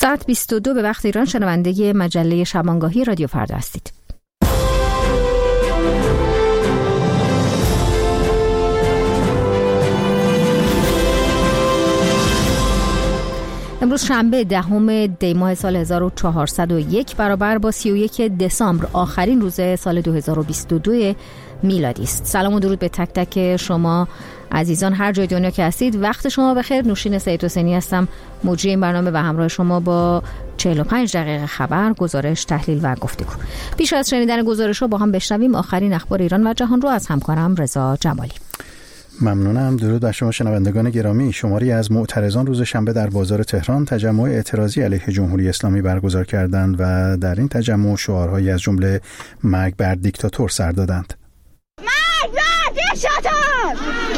ساعت 22 به وقت ایران شنونده مجله شبانگاهی رادیو فردا هستید. امروز شنبه 10 دی ماه سال 1401 برابر با 31 دسامبر آخرین روز سال 2022 میلادی است. سلام و درود به تک تک شما عزیزان هر جای دنیا که هستید. وقت شما بخیر. نوشین سید حسینی هستم، مجری این برنامه و همراه شما با 45 دقیقه خبر، گزارش، تحلیل و گفتگو. پیش از شنیدن گزارش‌ها با هم بشنویم آخرین اخبار ایران و جهان رو از همکارم رضا جمالی. ممنونم. درود بر شما شنوندگان گرامی. شماری از معترضان روز شنبه در بازار تهران تجمع اعتراضی علیه جمهوری اسلامی برگزار کردند و در این تجمع شعارهایی از جمله مرگ بر دیکتاتور سر دادند. مرگ بر دیکتاتور!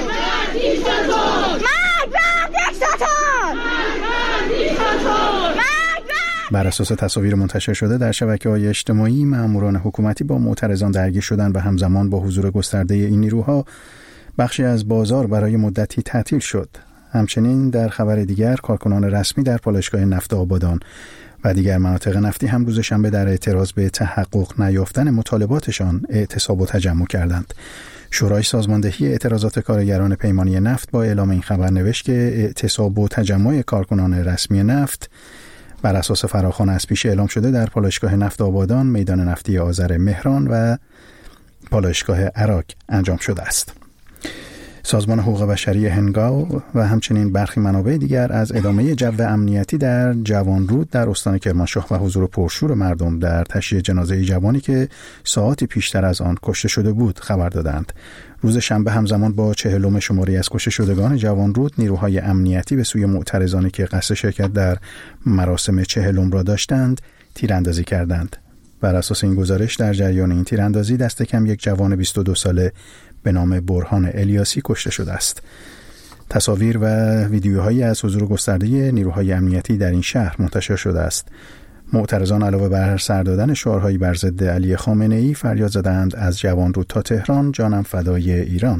مرگ بر دیکتاتور! بر اساس تصاویر منتشر شده در شبکه‌های اجتماعی، ماموران حکومتی با معترضان درگیر شدند و همزمان با حضور گسترده این نیروها بخشی از بازار برای مدتی تعطیل شد. همچنین در خبر دیگر، کارکنان رسمی در پالایشگاه نفت آبادان و دیگر مناطق نفتی هم روز شنبه در اعتراض به تحقق نیافتن مطالباتشان اعتصاب و تجمع کردند. شورای سازماندهی اعتراضات کارگران پیمانی نفت با اعلام این خبر نوشت که اعتصاب و تجمع کارکنان رسمی نفت بر اساس فراخوان از پیش اعلام شده در پالایشگاه نفت آبادان، میدان نفتی آذر مهران و پالایشگاه عراق انجام شده است. سازمان حقوق بشری هنگاو و همچنین برخی منابع دیگر از ادامه جو امنیتی در جوانرود در استان کرمانشاه و حضور پرشور مردم در تشییع جنازه جوانی که ساعاتی پیشتر از آن کشته شده بود خبر دادند. روز شنبه همزمان با 40 شماری از کشته شدگان جوانرود، نیروهای امنیتی به سوی معترضانی که قصد شرکت در مراسم 40 را داشتند تیراندازی کردند. بر اساس این گزارش در جریان این تیراندازی دست کم یک جوان 22 ساله به نام برهان الیاسی کشته شده است. تصاویر و ویدیوهایی از حضور گسترده نیروهای امنیتی در این شهر منتشر شده است. معترضان علاوه بر سر دادن شعارهایی بر ضد علی خامنه‌ای فریاد زدند از جوانرود تا تهران جانم فدای ایران.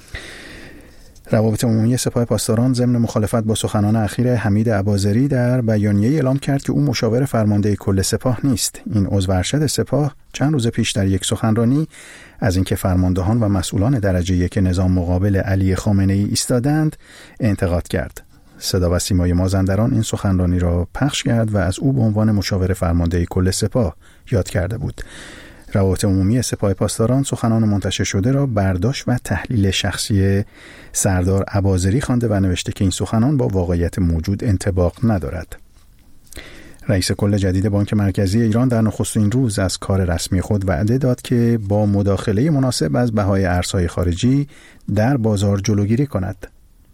روابط عمومی سپاه پاسداران ضمن مخالفت با سخنان اخیر حمید اباضری در بیانیه اعلام کرد که او مشاور فرمانده کل سپاه نیست. این عضو ارشد سپاه چند روز پیش در یک سخنرانی از اینکه فرماندهان و مسئولان درجه یک نظام مقابل علی خامنه‌ای ایستادند انتقاد کرد. صدا و سیمای مازندران این سخنرانی را پخش کرد و از او به عنوان مشاور فرمانده کل سپاه یاد کرده بود. روابط عمومی سپاه پاسداران سخنان منتشر شده را برداشت و تحلیل شخصی سردار اباضری خوانده و نوشته که این سخنان با واقعیت موجود انطباق ندارد. رئیس کل جدید بانک مرکزی ایران در نخستین روز از کار رسمی خود وعده داد که با مداخله مناسب از بهای ارزهای خارجی در بازار جلوگیری کند.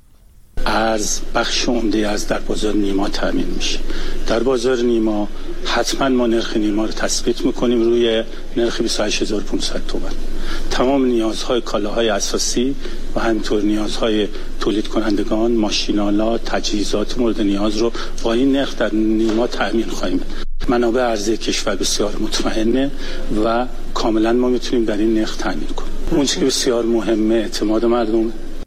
ارز بخش عمده از در بازار نیما تامین میشه. در بازار نیما حتما ما نرخ نیما رو تثبیت میکنیم روی نرخ 28500 تومان. تمام نیازهای کالاهای اساسی و همینطور نیازهای تولید کنندگان، ماشین‌آلات، تجهیزات مورد نیاز رو با این نرخ در نیما تامین خواهیم. منابع ارزی کشور بسیار مطمئنه و کاملا ما میتونیم در این نرخ تامین کنیم. اون چیزی که بسیار مهمه اعتماد مردم.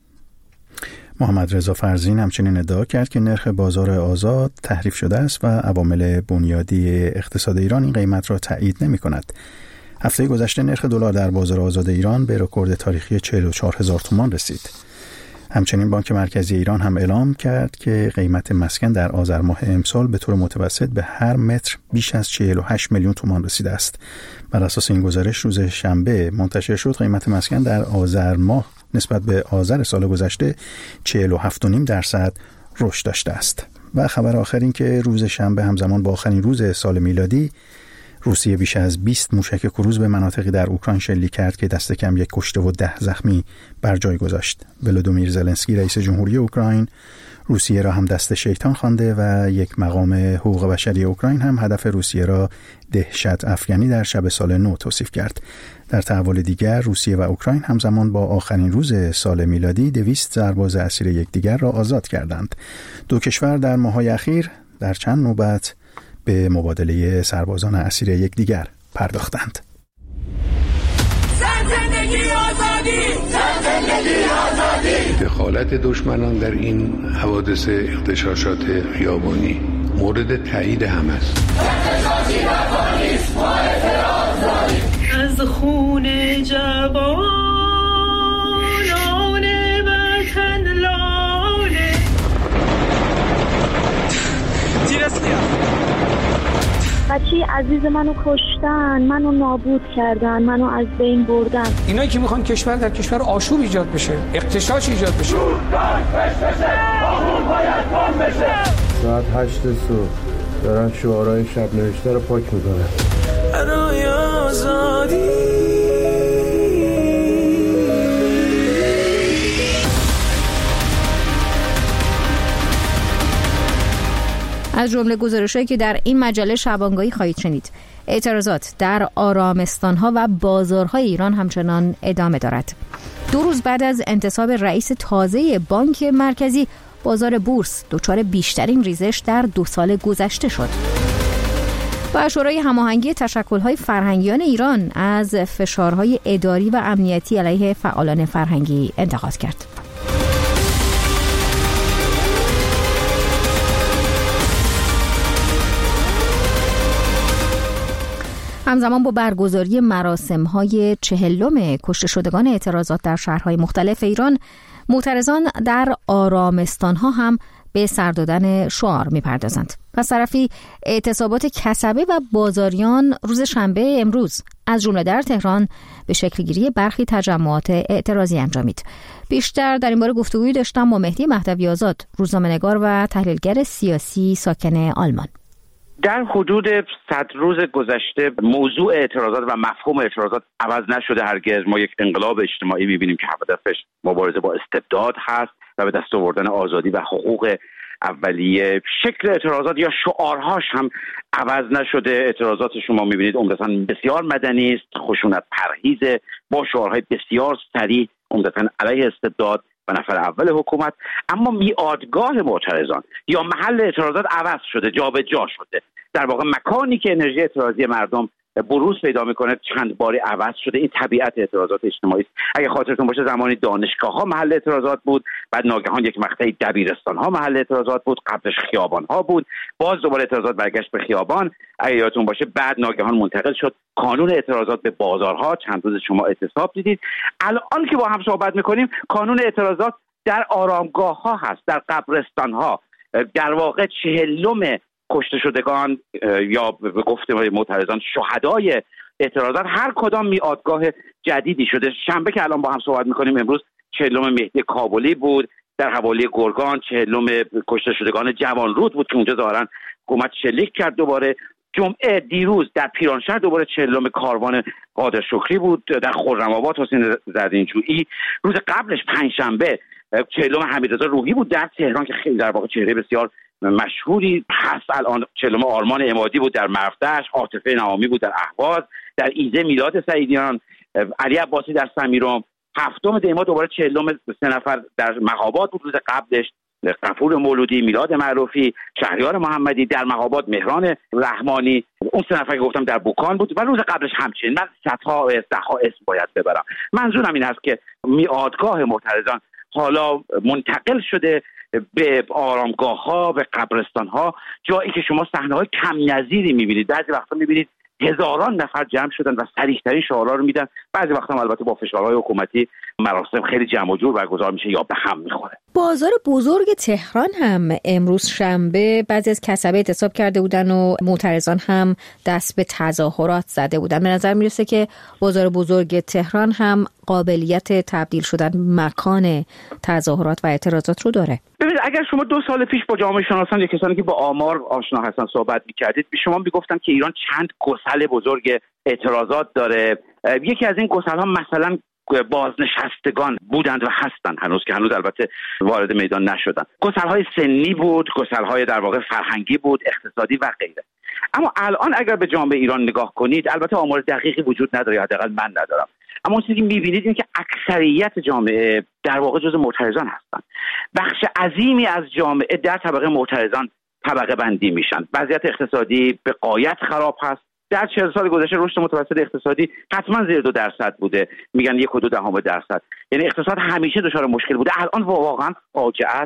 محمد رضا فرزین همچنین ادعا کرد که نرخ بازار آزاد تحریف شده است و عوامل بنیادی اقتصاد ایران این قیمت را تایید نمی‌کند. هفته گذشته نرخ دلار در بازار آزاد ایران به رکورد تاریخی 44000 تومان رسید. همچنین بانک مرکزی ایران هم اعلام کرد که قیمت مسکن در آذر ماه امسال به طور متوسط به هر متر بیش از 48 میلیون تومان رسیده است. بر اساس این گزارش روز شنبه منتشر شد قیمت مسکن در آذر ماه نسبت به آذر سال گذشته 47.5% رشد داشته است. و خبر آخر این که روز شنبه همزمان با آخرین روز سال میلادی روسیه بیش از 20 موشک کروز به مناطقی در اوکراین شلیک کرد که دست کم 1 کشته و 10 زخمی بر جای گذاشت. ولودیمیر زلنسکی رئیس جمهوری اوکراین روسیه را هم دست شیطان خوانده و یک مقام حقوق بشری اوکراین هم هدف روسیه را دهشت افکنی در شب سال نو توصیف کرد. در تحول دیگر روسیه و اوکراین همزمان با آخرین روز سال میلادی 200 سرباز اسیر یکدیگر را آزاد کردند. دو کشور در ماه‌های اخیر در چند نوبت به مبادله سربازان اسیر یکدیگر پرداختند. زندگی آزادی! زندگی آزادی! دخالت دشمنان در این حوادث اغتشاشات خیابانی مورد تایید هم است. از خون جوانان وطن لاله بچه عزیز منو کشتن، منو نابود کردن، منو از بین بردن. اینایی که میخوان کشور در کشور آشوب ایجاد بشه، اغتشاش ایجاد بشه. ساعت 8 صبح دارن شعارهای شب نوشته رو پاک میکنن. برای آزادی. از جمله گزارش‌هایی که در این مجله شبانگاهی خواهید شنید: اعتراضات در آرامستان‌ها و بازارهای ایران همچنان ادامه دارد. 2 روز بعد از انتصاب رئیس تازه بانک مرکزی، بازار بورس دچار بیشترین ریزش در 2 سال گذشته شد. و شورای هماهنگی تشکل‌های فرهنگیان ایران از فشارهای اداری و امنیتی علیه فعالان فرهنگی انتقاد کرد. همزمان با برگزاری مراسم‌های 40 کشته شدگان اعتراضات در شهرهای مختلف ایران، معترضان در آرامستان‌ها هم به سر دادن شعار می‌پردازند. پس طرفی اعتصابات کسبه و بازاریان روز شنبه امروز از جمله در تهران به شکلگیری برخی تجمعات اعتراضی انجامید. بیشتر در این باره گفتگویی داشتم با مهدی مهدوی آزاد، روزنامه‌نگار و تحلیلگر سیاسی ساکن آلمان. در حدود 100 روز گذشته موضوع اعتراضات و مفهوم اعتراضات عوض نشده هرگز. ما یک انقلاب اجتماعی می‌بینیم که هدفش مبارزه با استبداد هست و به دست آوردن آزادی و حقوق اولیه. شکل اعتراضات یا شعارهاش هم عوض نشده. اعتراضات شما می‌بینید عمدتاً بسیار مدنی است، خشونت پرهیز، با شعارهای بسیار صریح عمدتاً علیه استبداد و نفر اول حکومت. اما میادگاه معترضان یا محل اعتراضات عوض شده، جابجا شده. در واقع مکانی که انرژی اعتراضی مردم بروز پیدا میکنه چند باری عوض شده. این طبیعت اعتراضات اجتماعی است. اگه خاطرتون باشه زمانی دانشگاه‌ها محل اعتراضات بود، بعد ناگهان یک مقطعی دبیرستان‌ها محل اعتراضات بود، قبلش خیابان‌ها بود، باز دوباره اعتراضات برگشت به خیابان. اگه یادتون باشه بعد ناگهان منتقل شد قانون اعتراضات به بازارها. چند روز شما اعتصاب دیدید. الان که با هم صحبت میکنیم قانون اعتراضات در آرامگاه‌ها هست، در قبرستان‌ها. در واقع 40 کشته شدگان یا به گفته معترضان شهدای اعتراضات هر کدام میادگاه جدیدی شده. شنبه که الان با هم صحبت میکنیم امروز 40 مهدی کابلی بود در حوالی گرگان، 40 کشته شدگان جوانرود بود که اونجا ظاهرا حکومت شلیک کرد. دوباره جمعه دیروز در پیرانشهر دوباره 40 کاروان قادر شکری بود. در خرم‌آباد حسین زرینجویی. روز قبلش پنجشنبه 40 حمیدرضا روحی بود در تهران که خیلی در واقع چهره بسیار مشهوری هست الان. 40 آرمان عمادی بود در مرفدشت، عاطفه نوامی بود در اهواز، در ایزه میلاد سعیدیان، علی عباسی در سمیرام. 7 دی ماه دوباره 40 3 نفر در مهاباد بود. روز قبلش غفور مولودی، میلاد معروفی، شهریار محمدی در مهاباد، مهران رحمانی، اون 3 نفر که گفتم در بوکان بود و روز قبلش همچنین. من صدها اسم باید ببرم. منظورم این هست که میادگاه معترضان حالا منتقل شده به آرامگاه‌ها، به قبرستان‌ها، جایی که شما صحنه‌های کم نظیری می‌بینید. بعضی وقتا می‌بینید هزاران نفر جمع شدن و صریح‌ترین شعارها رو میدن. بعضی وقتا البته با فشارهای حکومتی مراسم خیلی جمع و جور برگزار میشه یا به هم میخوره. بازار بزرگ تهران هم امروز شنبه بعضی از کسبه اعتصاب کرده بودن و معترضان هم دست به تظاهرات زده بودن. به نظر میرسه که بازار بزرگ تهران هم قابلیت تبدیل شدن مکان تظاهرات و اعتراضات رو داره. ببینید اگر شما 2 سال پیش با جامعه شناسان یا کسانی که با آمار آشنا هستن صحبت می‌کردید، به شما میگفتن که ایران چند گسل بزرگ اعتراضات داره. یکی از این گسل‌ها مثلا بازنشستگان بودند و هستند هنوز البته وارد میدان نشدن. گسل‌های سنی بود، گسل‌های در واقع فرهنگی بود، اقتصادی و غیره. اما الان اگر به جامعه ایران نگاه کنید، البته آمار دقیقی وجود نداره، حداقل من ندارم، اما اون چیزی که می‌بینید این که اکثریت جامعه در واقع جزء معترضان هستند. بخش عظیمی از جامعه در طبقه معترضان طبقه بندی میشن. وضعیت اقتصادی به غایت خراب هست. در 40 سال گذشته رشد متوسط اقتصادی حتما زیر 2% بوده، میگن 1.2%. یعنی اقتصاد همیشه دچار مشکل بوده. الان واقعا فاجعه است.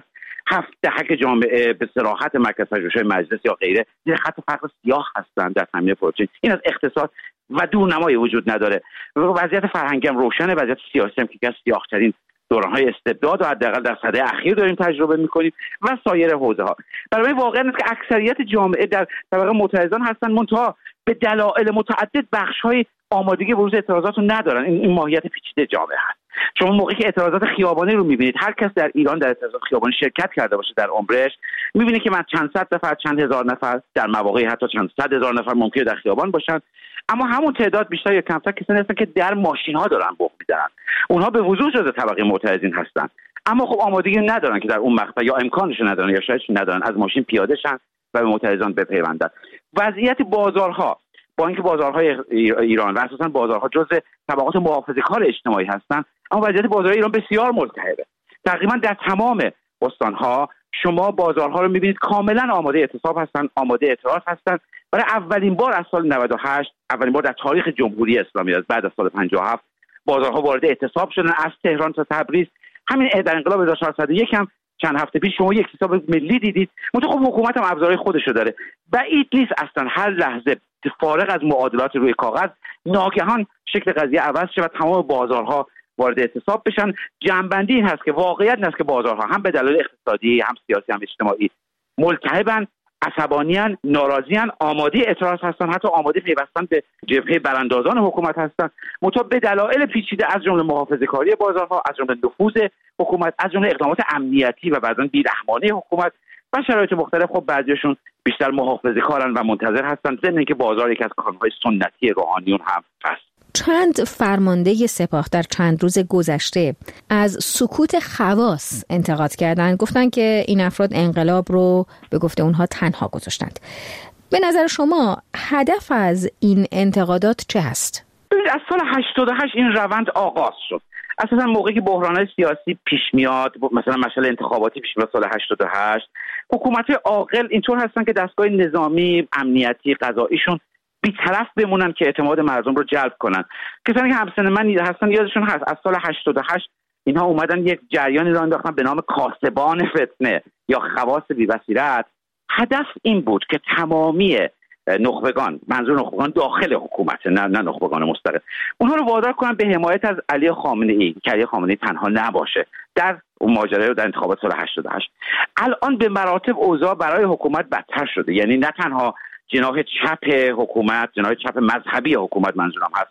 7 دهک جامعه به صراحت مرکز پژوهش‌های مجلس یا غیره زیر خط فقر سیاه هستند در تامین پروتئین. این از اقتصاد و دورنمایی وجود نداره. وضعیت فرهنگی هم روشنه، وضعیت سیاسی هم که از سیاه‌ترین دوران‌های استبداد و حداقل در سده اخیر داریم تجربه می‌کنیم و سایر حوزه‌ها. برای واقعا است که اکثریت جامعه در طبقه معترضان هستن، منتها به دلایل متعدد بخش‌های آمادگی بروز اعتراضات رو ندارن. این ماهیت پیچیده جامعه هست. شما موقعی که اعتراضات خیابانی رو می‌بینید، هر کس در ایران در اعتراضات خیابانی شرکت کرده باشه در عمرش، می‌بینه که من چند صد نفر، چند هزار نفر، در مواقعی حتی چند صد هزار نفر ممکنه در خیابان باشن، اما همون تعداد بیشتر یا کمتر کسانی هستن که در ماشین‌ها دارن بوق می‌زنن. اونها به وضوح جزء طبقه معترضین هستن، اما خب آمادگی ندارن که در اون مقطع یا امکانش ندارن یا شایدش ندارن از ماشین پیاده شن و به معترضان بپیوندن. وضعیت بازارها، با اینکه بازارهای ایران و اساساً بازارها جزء طبقات محافظه‌کار اجتماعی هستن، اما وضعیت بازارهای ایران بسیار ملتهبه. تقریبا در تمام استان‌ها شما بازارها رو می‌بینید کاملا آماده اعتصاب هستن، آماده اعتراض هستن. برای اولین بار از سال 98، اولین بار در تاریخ جمهوری اسلامی از بعد از سال 57 بازارها وارد اعتصاب شدن، از تهران تا تبریز. همین در انقلاب 1401 هم چند هفته پیش شما یک اعتصاب ملی دیدید. منتها خب حکومت هم ابزارهای خودشو داره. بعید نیست اصلا هر لحظه فارغ از معادلات روی کاغذ ناگهان شکل قضیه عوض شه و تمام بازارها وارد اعتصاب بشن. جنبندی این هست که واقعیت این است که بازارها هم به دلایل اقتصادی، هم سیاسی، هم اجتماعی ملتهبن، عصبانیان، ناراضیان، آماده اعتراض هستن، حتی آماده پیوستن به جبهه براندازان حکومت هستن، منتها به دلایل پیچیده از جمله محافظه‌کاری بازارها، از جمله نفوذ حکومت، از جمله اقدامات امنیتی و بعضا بی‌رحمانه حکومت و شرایط مختلف، خب بعضیشون بیشتر محافظه‌کارن و منتظر هستن، ضمن اینکه بازار یکی از کانون‌های سنتی روحانیون هم هست. چند فرمانده سپاه در چند روز گذشته از سکوت خواص انتقاد کردند. گفتن که این افراد انقلاب رو به گفته اونها تنها گذاشتند. به نظر شما هدف از این انتقادات چه هست؟ از سال 88 این روند آغاز شد. اساسا موقعی که بحران‌های سیاسی پیش میاد، مثلا مسئله انتخاباتی پیش میاد سال 88، حکومت‌های عاقل اینطور هستن که دستگاه نظامی، امنیتی، قضاییشون بی‌طرف بمونن که اعتماد مردم رو جلب کنن. کسانی که همسن من هستن یادشون هست از سال 88 اینها اومدن یک جریانی را انداختن به نام کاسبان فتنه یا خواص بی‌بصیرت. هدف این بود که تمامی نخبگان، منظور نخبگان داخل حکومت، نه نخبگان مستقل، اونها رو وادار کنن به حمایت از علی خامنه‌ای که علی خامنه‌ای تنها نباشه در اون ماجرا در انتخابات سال 88. الان به مراتب اوضاع برای حکومت بدتر شده، یعنی نه تنها جناح چپ حکومت، جناح چپ مذهبی حکومت منظورم هست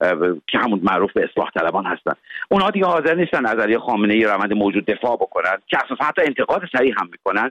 که همون معروف به اصلاح طلبان هستن، اونها دیگه حاضر نیستن از علی خامنه‌ای روند موجود دفاع بکنن که اساسا حتی انتقاد صریح هم میکنن،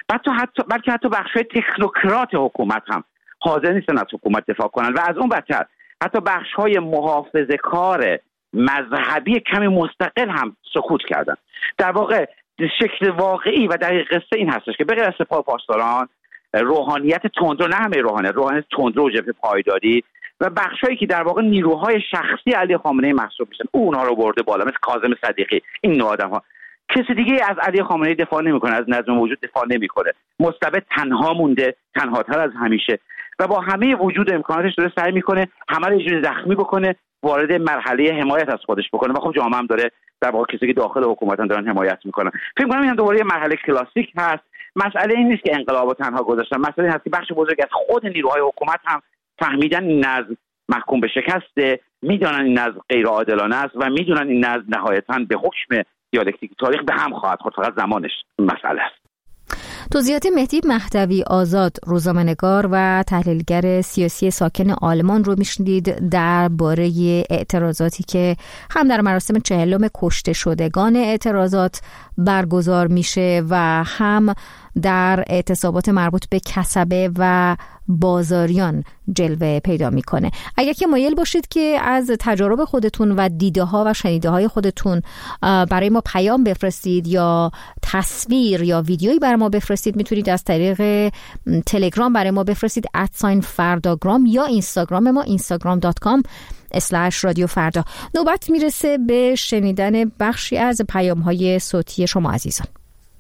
بلکه حتی بخشای تکنوکرات حکومت هم حاضر نیستن از حکومت دفاع کنن و از اون بدتر حتی بخش‌های محافظه‌کار مذهبی کمی مستقل هم سکوت کردن. در واقع شکل واقعی و دقیق قصه این هستش که بغیر از سپاه پاسداران، روحانیت تندرو، نه همه روحانیت تندرو، جبهه پایداری و بخشایی که در واقع نیروهای شخصی علی خامنه‌ای محسوب میشن، اونها رو برده بالا، مثل کاظم صدیقی، این نوع آدم‌ها. کسی دیگه از علی خامنه‌ای دفاع نمی‌کنه، از نظم موجود دفاع نمی‌کنه، مستبد تنها مونده، تنهاتر از همیشه و با همه وجود امکاناتش داره سعی می‌کنه همه رو یه جوری زخمی بکنه، وارد مرحله حمایت از خودش بکنه و خب جامعه هم داره در واقع کسی که داخل حکومتن دارن حمایت می‌کنن. فکر می‌کنم این دوباره یه مرحله کلاسیک هست. مسئله این نیست که انقلابو تنها گذاشتن، مسئله این هست که بخش بزرگی از خود نیروهای حکومت هم فهمیدن این نظم محکوم به شکسته، میدونن این نظم غیر عادلانه است و میدونن این نظم نهایتاً به حکم دیالکتیک تاریخ به هم خواهد خورد، فقط زمانش مسئله است. توضیحات مهدی مهدوی آزاد، روزنامه‌نگار و تحلیلگر سیاسی ساکن آلمان رو میشنید درباره اعتراضاتی که هم در مراسم 40 کشته شدگان اعتراضات برگزار میشه و هم در اعتصابات مربوط به کسبه و بازاریان جلوه پیدا میکنه. اگر که مایل باشید که از تجارب خودتون و دیده ها و شنیده های خودتون برای ما پیام بفرستید یا تصویر یا ویدیویی برای ما بفرستید، میتونید از طریق تلگرام برای ما بفرستید @فرdagram یا اینستاگرام ما instagram.com/رادیو فردا. نوبت میرسه به شنیدن بخشی از پیام های صوتی شما عزیزان.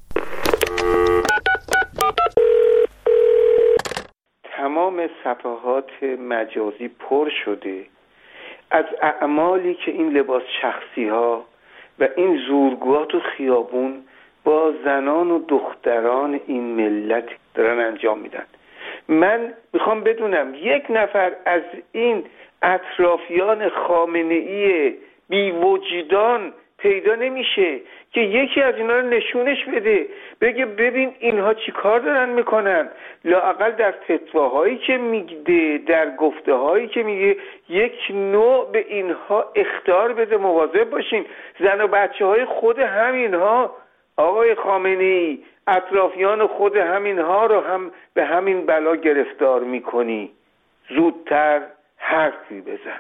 تمام صفحات مجازی پر شده از اعمالی که این لباس شخصی ها و این زورگوها تو خیابون با زنان و دختران این ملت دارن انجام میدن. من میخوام بدونم یک نفر از این اطرافیان خامنه‌ای بی وجدان پیدا نمیشه که یکی از اینا رو نشونش بده، بگه ببین اینها چی کار دارن میکنن، لااقل در فتواهایی که میگه، در گفته هایی که میگه، یک نوع به اینها اخطار بده، مواظب باشین. زن و بچه های خود همینها آقای خامنه‌ای، اطرافیان خود همینها رو هم به همین بلا گرفتار میکنی. زودتر حرفی بزن.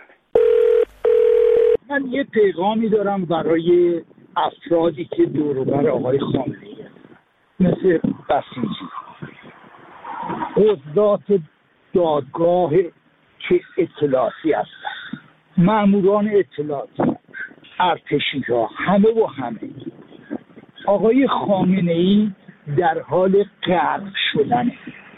من یه پیغامی دارم برای افرادی که دور و بر آقای خامنه‌ای هستن، مثل بسیجی، قضات دادگاه که اطلاعاتی هستن، ماموران اطلاعاتی، ارتشی‌ها، همه و همه. آقای خامنه‌ای در حال غرق شدنه.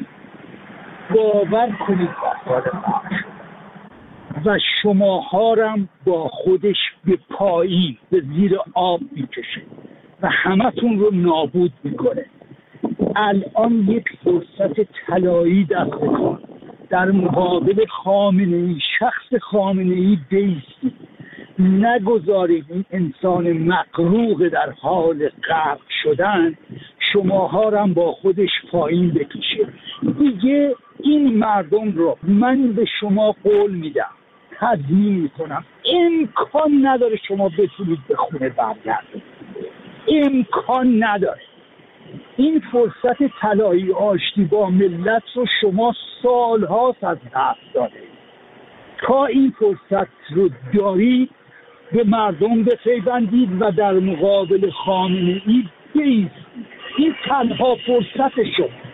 باور کنید در حال غرق شدن و شماها رم با خودش به پایین به زیر آب میکشه و همتون رو نابود میکنه. الان یک فرصت طلایی دستتون، در مقابل خامنه‌ای، شخص خامنه‌ای بیستید، نگذارید این انسان مغروق در حال غرق شدن شماها رم با خودش پایین بکشه. دیگه این مردم رو من به شما قول میدم، تضمین میکنم، امکان نداره شما بتونید به خونه برگردید. امکان نداره. این فرصت طلایی آشتی با ملت رو شما سالهاست از دست داده. تا این فرصت رو دارید به مردم بپیوندید و در مقابل خامنه‌ای بایستید. این تنها فرصت شما.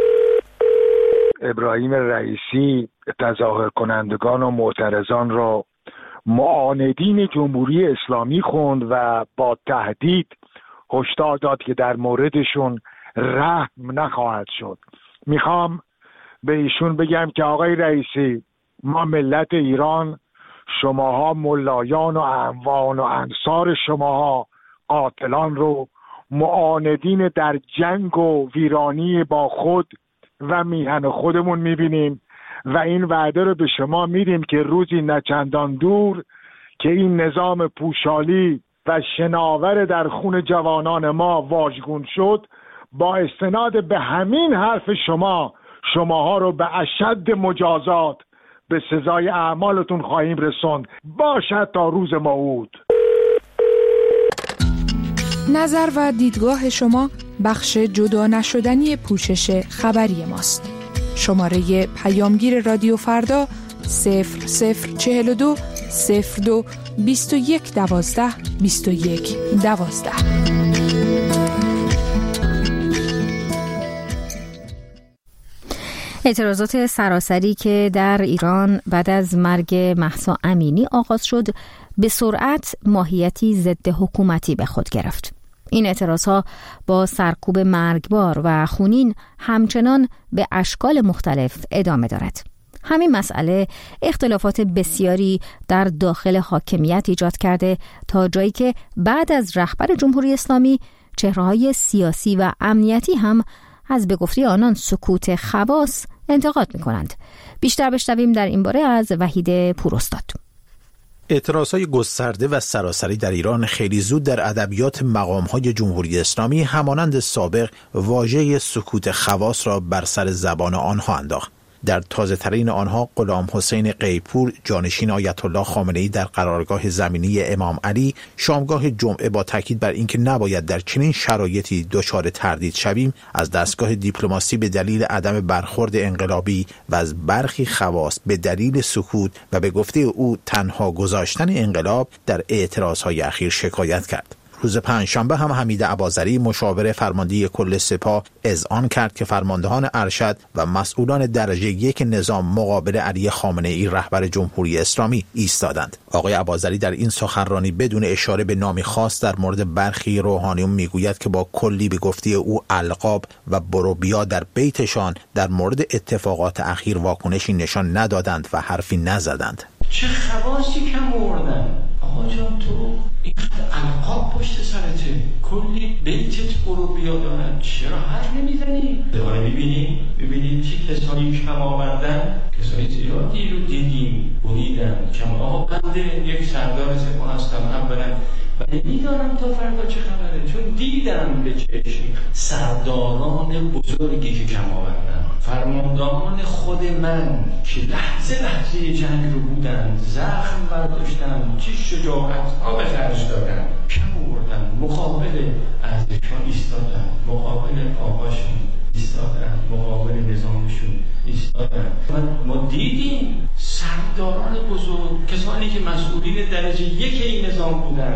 ابراهیم رئیسی تظاهر کنندگان و معترضان را معاندین جمهوری اسلامی خوند و با تهدید هشدار داد که در موردشون رحم نخواهد شد. میخوام به ایشون بگم که آقای رئیسی، ما ملت ایران، شماها ملایان و اعوان و انصار شماها قاتلان رو معاندین در جنگ و ویرانی با خود و میهن خودمون میبینیم و این وعده رو به شما میدیم که روزی نچندان دور که این نظام پوشالی و شناور در خون جوانان ما واژگون شد، با استناد به همین حرف شماها رو به اشد مجازات به سزای اعمالتون خواهیم رسوند، باشد تا روز موعود. نظر و دیدگاه شما بخش جدا نشدنی پوشش خبری ماست. شماره پیامگیر رادیو فردا 0042 02 21 12 21 12. اعتراضات سراسری که در ایران بعد از مرگ مهسا امینی آغاز شد، به سرعت ماهیتی ضد حکومتی به خود گرفت. این اعتراضها با سرکوب مرگبار و خونین همچنان به اشکال مختلف ادامه دارد. همین مسئله اختلافات بسیاری در داخل حاکمیت ایجاد کرده تا جایی که بعد از رهبر جمهوری اسلامی چهره‌های سیاسی و امنیتی هم از به گفته آنان سکوت خواص انتقاد می‌کنند. بیشتر بشنویم در این باره از وحید پوراستاد. اعتراضهای گسترده و سراسری در ایران خیلی زود در ادبیات مقام‌های جمهوری اسلامی همانند سابق واژه سکوت خواص را بر سر زبان آنها انداخت. در تازه ترین آنها غلام حسین قیپور، جانشین آیت الله خامنه‌ای در قرارگاه زمینی امام علی، شامگاه جمعه با تاکید بر اینکه نباید در چنین شرایطی دچار تردید شویم، از دستگاه دیپلماسی به دلیل عدم برخورد انقلابی و از برخی خواص به دلیل سکوت و به گفته او تنها گذاشتن انقلاب در اعتراضهای اخیر شکایت کرد. روز پنجشنبه هم حمید اباظری، مشاور فرمانده کل سپاه، اذعان کرد که فرماندهان ارشد و مسئولان درجه یک نظام مقابل علی خامنه‌ای رهبر جمهوری اسلامی ایستادند. آقای اباظری در این سخنرانی بدون اشاره به نامی خاص در مورد برخی روحانیون میگوید که با کلی به گفته او القاب و برو بیا در بیتشان در مورد اتفاقات اخیر واکنشی نشان ندادند و حرفی نزدند. چه خواصی کم آوردن؟ آقا جان تو این القاب پشت سرته، کلی بیتت برو بیا دارن، چرا حرف نمیزنی؟ دوباره میبینیم چه کسایی کم آوردن، کسایی زیادی رو دیدیم بریدن کم. آقا بنده یک سردار سپاه هستم اولا و نمیدانم تا فردا چه خبره، چون دیدم به چشم سرداران بزرگی که کم آوردن، فرماندهان خود من که لحظه جنگ رو بودن، زخم برداشتن، چه شجاعت ها به خرج دادن، کم آوردن، مقابل ارزشان ایستادن، مقابل آقاشون ایستادن، مقابل نظامشون ایستادن. ما دیدیم سرداران بزرگ، کسانی که مسئولین درجه یک این نظام بودن،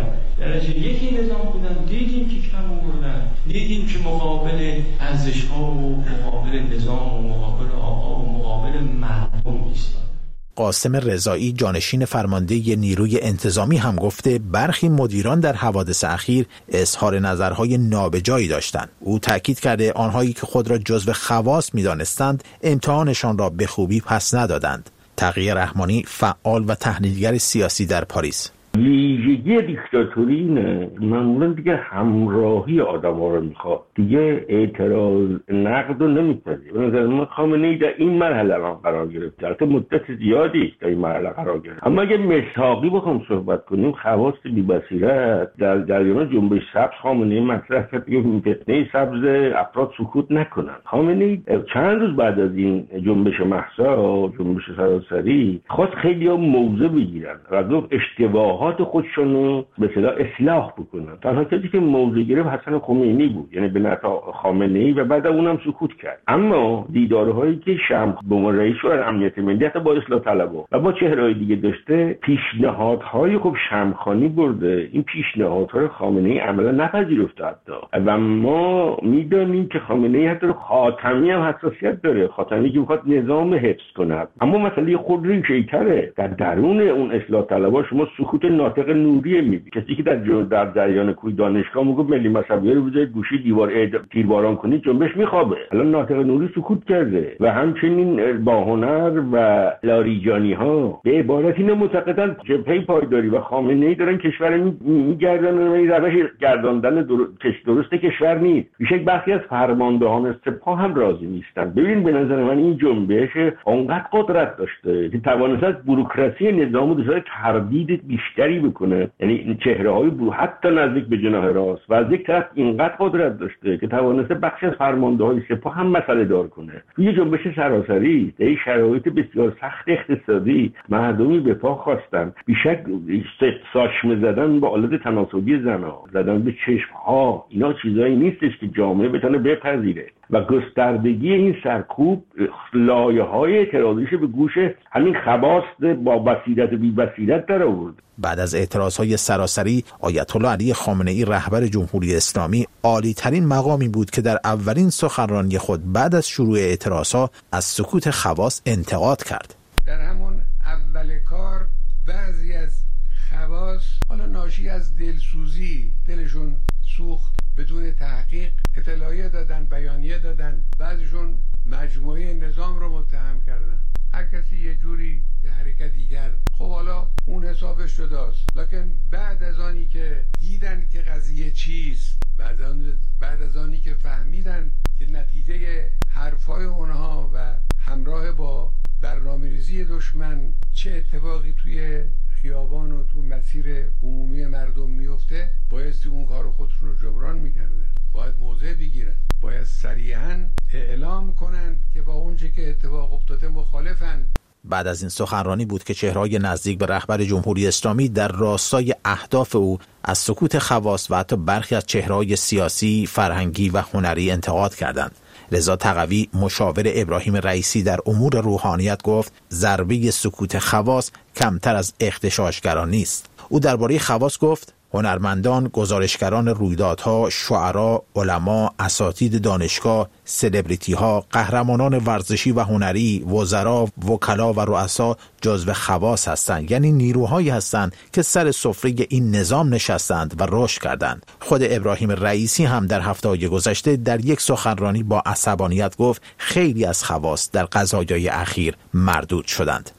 دیدیم که کم آوردن، دیدیم که مقابل ارزش‌ها و مقابل نظام و مقابل آقا و مقابل مردم ایستادن. قاسم رضایی جانشین فرمانده نیروی انتظامی هم گفته برخی مدیران در حوادث اخیر اظهار نظرهای نابجایی داشتند. او تاکید کرده آنهایی که خود را جزو خواص می‌دانستند امتحانشان را به خوبی پس ندادند. تقی رحمانی فعال و تحلیلگر سیاسی در پاریس: ویژگی دیکتاتوری اینه معمولا دیگه همراهی آدم‌ها رو میخواد، دیگه اعتراض نقد رو نمیپذیره. به نظر من خامنه‌ای در این مرحله هم قرار گرفت، البته مدت زیادی در این مرحله قرار گرفت. اما اگه مساقی بخوام صحبت کنیم، خواص بی‌بصیرت در جریان جنبش سبز خامنه‌ای مطرح کرد که فتنه سبز افراد سکوت نکنن. خامنه‌ای چند روز بعد از این جنبش مهسا، جنبش سراسری، خواست خیلی‌ها موضع بگیرن و گفت اشتباهات خودشون رو به اصلاح بکنن. تنها کسی که موضع گرفت حسن خمینی بود، یعنی به نفع خامنه‌ای، و بعد اونم سکوت کرد. اما دیدارهایی که شمخ به عنوان رئیس شورای امنیت ملی حتی با اصلاح طلبها و با چهره‌های دیگه داشته، پیشنهادهای خوب شمخانی برده، این پیشنهادها رو خامنه‌ای عملا نپذیرفته حتی. و ما میدونیم که خامنه‌ای حتی خاتمی هم حساسیت داره، خاتمی که میخواد نظام حفظ کنه. اما مسئله خود ریشه‌ای‌تره. در درون اون اصلاح طلبها شما سکوت ناطق نوری میبینی، کسی که در جریان کوی دانشگاه میگه ملی مذهبی رو بذارید گوشه دیوار تیرباران کنید جنبش میخوابه. الان ناطق نوری سکوت کرده. و همچنین باهنر و لاریجانی ها به عبارتی معتقدن جبهه پایداری و خامنه‌ای دارن کشور میگردن، این روش گرداندن درست کشور نیست. بیشک برخی از فرماندهان سپاه هم راضی نیستن. ببین به نظر من این جنبش اونقدر قدرت داشته که توانست بوروکراسی نظام رو دچار تردید بیشتری بکنه، یعنی چهره‌های حتی نزدیک به جناح راست، و از یک طرف اینقدر قدرت داشته که توانسته بخشی از فرمانده‌های سپاه هم مسئله دار کنه. توی جنبش سراسری در این شرایط بسیار سخت اقتصادی مردمی به پا خواستن. بیشک ساشمه زدن با آلت تناسلی زن‌ها، زدن به چشم‌ها، اینا چیزایی نیستش که جامعه بتونه بپذیره. و گستردگی این سرکوب لایه‌های اعتراضیش به گوش همین خواص با بصیرت و بی بصیرت در آورد. بعد از اعتراضهای سراسری، آیت الله علی خامنه‌ای رهبر جمهوری اسلامی عالی ترین مقامی بود که در اولین سخنرانی خود بعد از شروع اعتراضها از سکوت خواص انتقاد کرد. در همون اول کار بعضی از خواص حالا ناشی از دلسوزی دلشون سوخت، بدون تحقیق اطلاعیه دادن، بیانیه دادن، بعضیشون مجموعه نظام رو متهم کردن. هر کسی یه جوری یه حرکتی کرد. خب حالا اون حسابش جداست. لکن بعد از آنی که دیدن که قضیه چیست، بعد از آنی که فهمیدن که نتیجه حرفای اونها و همراه با برنامه‌ریزی دشمن چه اتفاقی توی خیابان و تو مسیر عمومی مردم میفته، بایستی اون کار خودشون رو جبران میکردن. باید موضع بگیرن، باید صریحاً اعلام کنند که با اونچه که اتفاق افتاده مخالفن. بعد از این سخنرانی بود که چهره‌های نزدیک به رهبر جمهوری اسلامی در راستای اهداف او از سکوت خواص و حتی برخی از چهره‌های سیاسی، فرهنگی و هنری انتقاد کردند. رضا تقوی مشاور ابراهیم رئیسی در امور روحانیت گفت ضربه سکوت خواص کمتر از اغتشاشگران نیست. او درباره خواص گفت هنرمندان، گزارشگران رویدادها، شعرا، علما، اساتید دانشگاه، سلبریتی‌ها، قهرمانان ورزشی و هنری، وزرا، وکلا و رؤسا جزو خواص هستند، یعنی نیروهایی هستند که سر سفره این نظام نشستند و رشد کردند. خود ابراهیم رئیسی هم در هفته‌های گذشته در یک سخنرانی با عصبانیت گفت خیلی از خواص در قضایای اخیر مردود شدند. آقا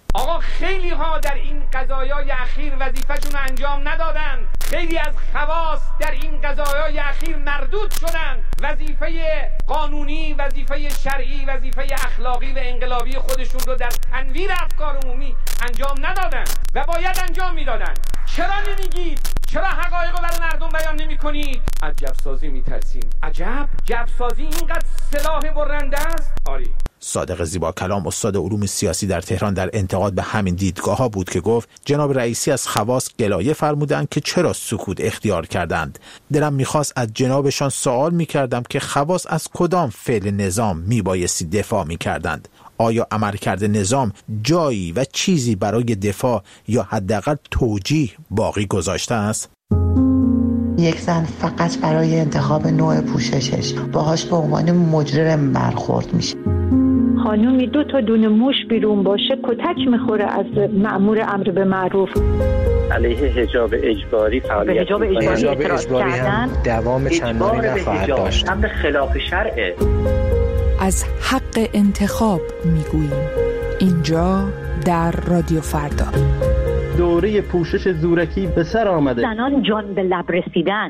خیلی ها در این قضایای اخیر وظیفه‌شون رو انجام ندادند. خیلی از خواص در این قضایای اخیر مردود شدند. وظیفه قانونی، وظیفه شرعی، وظیفه اخلاقی و انقلابی خودشون رو در تنویر افکار عمومی انجام ندادند و باید انجام میدادند. چرا نمیگید؟ چرا حقایق رو برای مردم بیان نمی‌کنید؟ از جفسازی میترسیم. عجب، جفسازی اینقدر سلاح برنده است؟ آری. صادق زیبا کلام استاد علوم سیاسی در تهران در انتقاد به همین دیدگاه ها بود که گفت جناب رئیسی از خواص گلایه فرمودند که چرا سکوت اختیار کردند. دلم میخواست از جنابشان سوال میکردم که خواص از کدام فعل نظام میبایستی دفاع میکردند؟ آیا عملکرد نظام جایی و چیزی برای دفاع یا حداقل توجیه باقی گذاشته است؟ یک زن فقط برای انتخاب نوع پوششش باهاش به عنوان مجرم برخورد میشه. خانومی 2 تا دونه موش بیرون باشه کتک میخوره از مأمور امر به معروف. علیه حجاب اجباری فعالیت حجاب اجباری هم دوام چندانی نخواهد داشت. امر خلاف شرعه. از حق انتخاب میگوییم اینجا در رادیو فردا. دوره پوشش زورکی به سر آمده. زنان جان به لب رسیدن.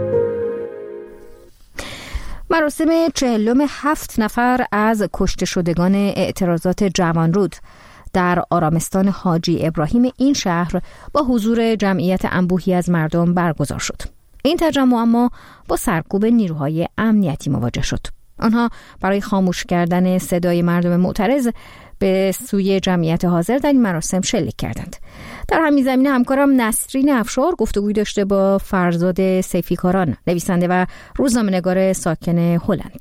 مراسم 47 نفر از کشته شدگان اعتراضات جوانرود در آرامستان حاجی ابراهیم این شهر با حضور جمعیت انبوهی از مردم برگزار شد. این تجمع اما با سرکوب نیروهای امنیتی مواجه شد. آنها برای خاموش کردن صدای مردم معترض به سوی جمعیت حاضر در این مراسم شلیک کردند. در همین زمینه همکارم نسرین افشار گفتگوی داشته با فرزاد سیفیکاران، نویسنده و روزنامه‌نگار ساکن هلند.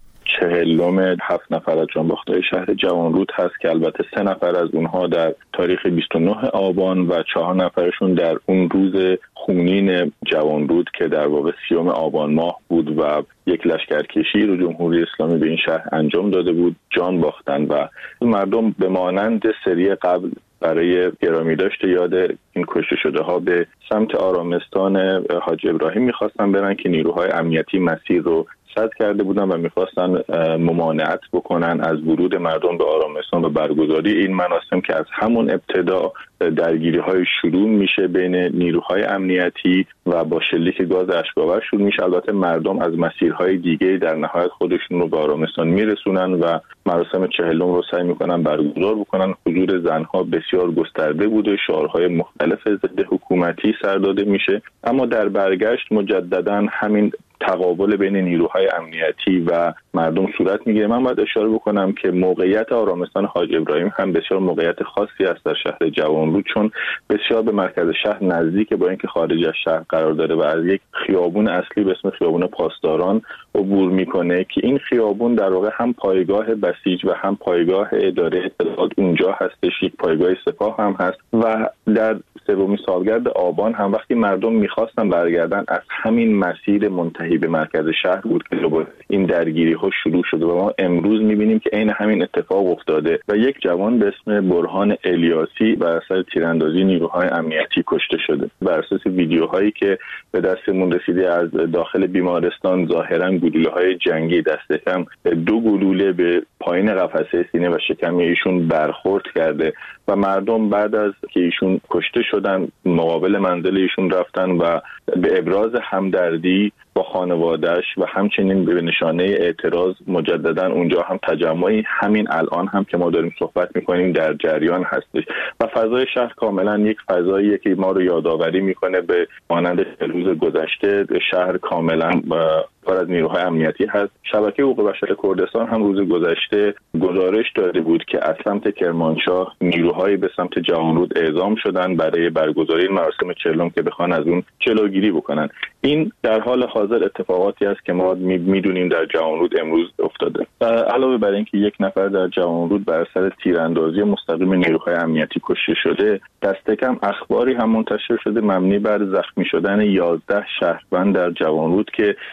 47 نفر از جانباخته‌های شهر جوانرود هست که البته 3 نفر از اونها در تاریخ 29 آبان و 4 نفرشون در اون روز خونین جوانرود که در واقع 30 آبان ماه بود و یک لشکرکشی رو جمهوری اسلامی به این شهر انجام داده بود جان باختن و مردم به مانند سری قبل برای گرامی داشته یاد این کشته شده ها به سمت آرامستان حاجی ابراهیم میخواستن برن که نیروهای امنیتی مسیر رو سد کرده بودن و میخواستن ممانعت بکنن از ورود مردم به آرامستان و برگزاری این مراسم که از همون ابتدا درگیری های شروع میشه بین نیروهای امنیتی و با شلیک گاز اشک‌آور شروع میشه. البته مردم از مسیرهای دیگه در نهایت خودشون رو به آرامستان میرسونن و مراسم 40 رو سعی میکنن برگزار بکنن. حضور زنها بسیار گسترده بوده، شعارهای مختلف ضد حکومتی سر داده میشه، اما در برگشت مجددا همین تقابل بین نیروهای امنیتی و مردم صورت میگیره. من باید اشاره بکنم که موقعیت آرامستان حاج ابراهیم هم بسیار موقعیت خاصی است در شهر جوانرود، چون بسیار به مرکز شهر نزدیک، با اینکه خارج از شهر قرار داره و از یک خیابون اصلی به اسم خیابون پاسداران عبور میکنه که این خیابون در واقع هم پایگاه بسیج و هم پایگاه اداره اطلاعات اونجا هستش، یک پایگاه سپاه هم هست و در 3 سالگرد آبان هم وقتی مردم میخواستن برگردن از همین مسیر منتهی به مرکز شهر بود که این درگیری ها شروع شده و ما امروز میبینیم که عین همین اتفاق افتاده و یک جوان به اسم برهان الیاسی بر اثر تیراندازی نیروهای امنیتی کشته شده. بر اساس ویدیوهایی که به دستمون رسیده از داخل بیمارستان ظاهرا گلوله‌های جنگی دست کم 2 گلوله به پایین قفسه سینه و شکم ایشون برخورد کرده و مردم بعد از که ایشون کشته شدن مقابل منزل ایشون رفتن و به ابراز همدردی با خانواده‌اش و همچنین به نشانه اعتراض مجددا اونجا هم تجمعی همین الان هم که ما داریم صحبت میکنیم در جریان هستش و فضای شهر کاملا یک فضاییه که ما رو یادآوری میکنه به مانند روز گذشته. شهر کاملا پر از نیروهای امنیتی هست. شبکه حقوق بشر کردستان هم روز گذشته گزارش داده بود که از سمت کرمانشاه نیروهایی به سمت جوانرود اعزام شدن برای برگزاری مراسم 40 که بخوان از اون جلوگیری بکنن. این در حال حاضر اتفاقاتی است که ما میدونیم در جوانرود امروز افتاده. علاوه بر اینکه 1 نفر در جوانرود بر اثر تیراندازی مستقیم نیروهای امنیتی کشته شده، دست کم اخباری هم منتشر شده مبنی بر زخمی شدن 11 شهروند در جوانرود که گفته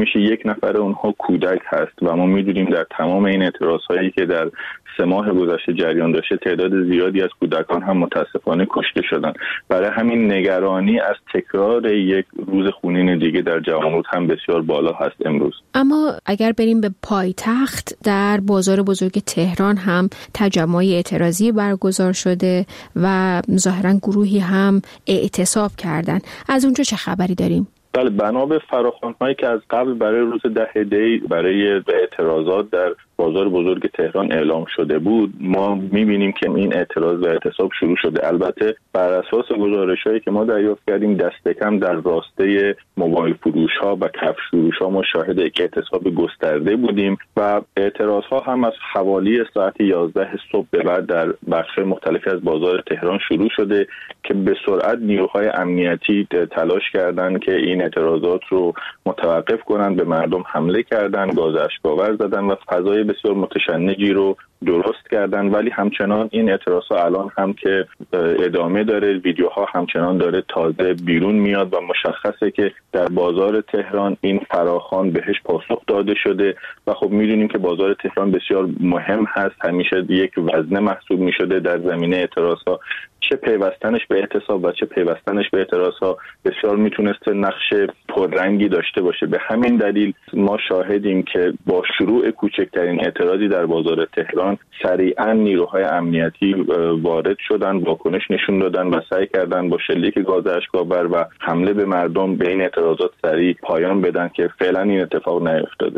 میشه یک نفر اونها کودک هست و ما میدونیم در تمام این اعتراضهایی که در 3 ماه گذشته جریان داشته تعداد زیادی از کودکان هم متاسفانه کشته شدن. برای همین نگرانی از تکرار یک روز خونین دیگه در جوانرود هم بسیار بالا هست امروز. اما اگر بریم به پایتخت، در بازار بزرگ تهران هم تجمع اعتراضی برگزار شده و ظاهراً گروهی هم اعتصاب کردن. از اونجا چه خبری داریم؟ بله، بنا به فراخوان‌هایی که از قبل برای روز 10 دی برای اعتراضات در بازار بزرگ تهران اعلام شده بود، ما می‌بینیم که این اعتراض و اعتصاب شروع شده. البته بر اساس گزارش‌هایی که ما دریافت کردیم دست کم در راسته موبایل فروش‌ها و کفش فروش‌ها ما شاهد یک اعتصاب گسترده بودیم و اعتراض‌ها هم از حوالی ساعت 11 صبح به بعد در بخش‌های مختلفی از بازار تهران شروع شده که به سرعت نیروهای امنیتی تلاش کردند که این اعتراضات رو متوقف کنند، به مردم حمله کردند، گاز اشک‌آور زدن و فضای بسیار متشنجی رو درست کردن. ولی همچنان این اعتراضات الان هم که ادامه داره، ویدیوها همچنان داره تازه بیرون میاد و مشخصه که در بازار تهران این فراخوان بهش پاسخ داده شده و خب میدونیم که بازار تهران بسیار مهم هست، همیشه یک وزنه محسوب میشده در زمینه اعتراضات. چه پیوستنش به اعتصاب و چه پیوستنش به اعتراضات بسیار میتونسته نقش پررنگی داشته باشه. به همین دلیل ما شاهدیم که با شروع کوچکترین اعتراضی در بازار تهران سریعا نیروهای امنیتی وارد شدن، واکنش نشون دادن و سعی کردن با شلیک گاز اشک‌آور و حمله به مردم به این اعتراضات سریع پایان بدن که فعلا این اتفاق نیفتاده.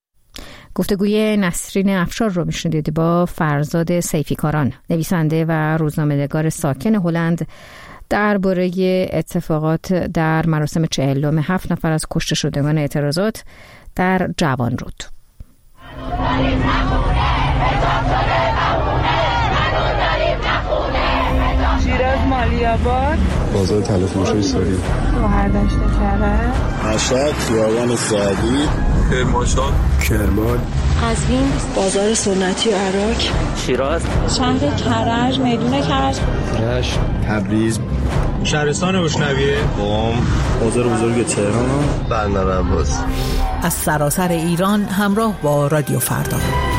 گفتگوی نسرین افشار رو میشنیدید با فرزاد سیفیکاران، نویسنده و روزنامه‌نگار ساکن هلند، درباره اتفاقات در مراسم 40 7 نفر از کشته شدگان اعتراضات در جوانرود. شیراز مالی‌آباد، بازار تلفروشی ساری، شهردشت کرج، مشهد، خیابان سعدی، کرمانشاه، کرمان، قزوین، بازار سنتی و عراق، شیراز، شهر کرج، میدون کرج، رشت، تبریز، شهرستان بشنویه، قم، بازار بزرگ تهران، بندر عباس. از سراسر ایران همراه با رادیو فردا.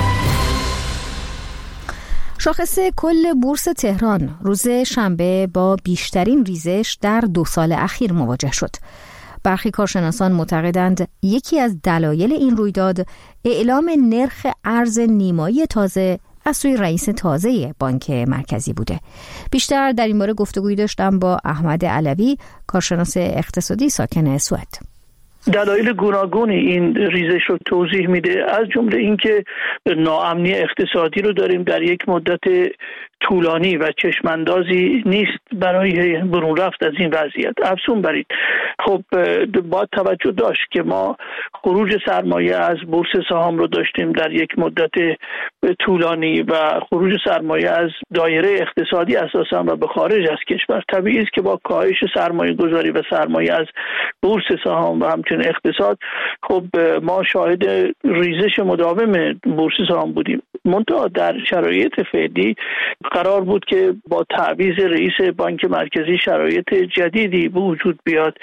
شاخص کل بورس تهران روز شنبه با بیشترین ریزش در 2 سال اخیر مواجه شد. برخی کارشناسان معتقدند یکی از دلایل این رویداد اعلام نرخ ارز نیمایی تازه از سوی رئیس تازه بانک مرکزی بوده. بیشتر در این باره گفتگویی داشتم با احمد علوی، کارشناس اقتصادی ساکن سوئد. دلایل گوناگونی این ریزش رو توضیح میده، از جمله اینکه ناامنی اقتصادی رو داریم در یک مدت طولانی و چشماندازی نیست برای برون رفت از این وضعیت. افزون بر این خب باید توجه داشت که ما خروج سرمایه از بورس سهام رو داشتیم در یک مدت طولانی و خروج سرمایه از دایره اقتصادی اساسا و به خارج از کشور. طبیعی است که با کاهش سرمایه گذاری و سرمایه از بورس سهام و همچنین اقتصاد خب ما شاهد ریزش مداوم بورس سهام بودیم. منتها در شرایط فعلی قرار بود که با تعویض رئیس بانک مرکزی شرایط جدیدی به وجود بیاد،